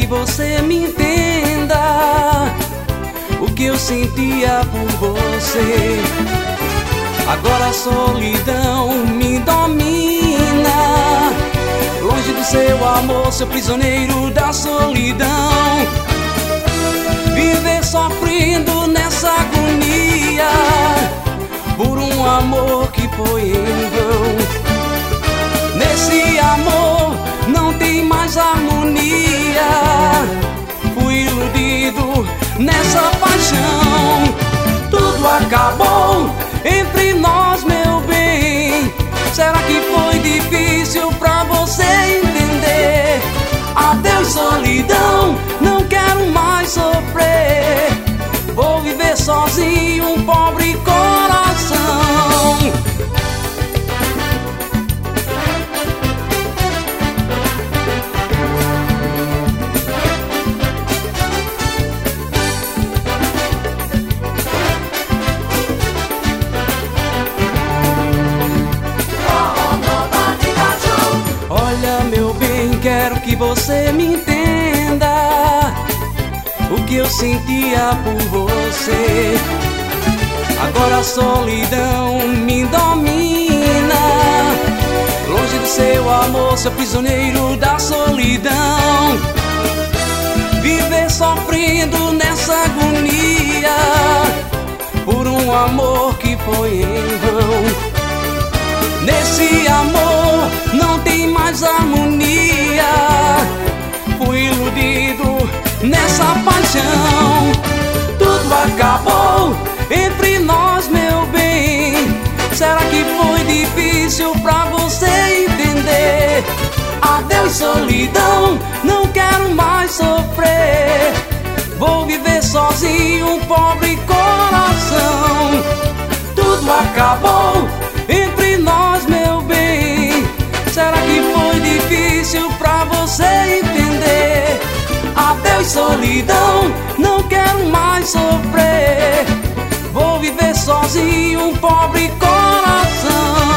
que você me entenda o que eu sentia por você. Agora a solidão me domina. Longe do seu amor, sou prisioneiro da solidão. Viver sofrendo nessa agonia por um amor que foi em vão. Nesse amor não tem mais harmonia. Fui iludido nessa paixão. Tudo acabou entre nós, meu bem. Será que foi difícil pra você entender? Adeus, solidão, não quero mais sofrer. Vou viver sozinho, um pobre coração. Olha, meu bem, quero que você me entenda o que eu sentia por você. Agora a solidão me domina. Longe do seu amor, sou prisioneiro da solidão. Viver sofrendo nessa agonia por um amor que foi em vão. Nesse amor não tem mais harmonia. Fui iludido nessa paixão. Tudo acabou entre nós, meu bem. Será que foi difícil pra você entender? Adeus, solidão, não quero mais sofrer. Vou viver sozinho, um pobre coração. Tudo acabou entre nós, meu bem. Será que foi difícil pra você entender? Adeus, solidão, não quero mais sofrer. Vou viver sozinho, um pobre coração.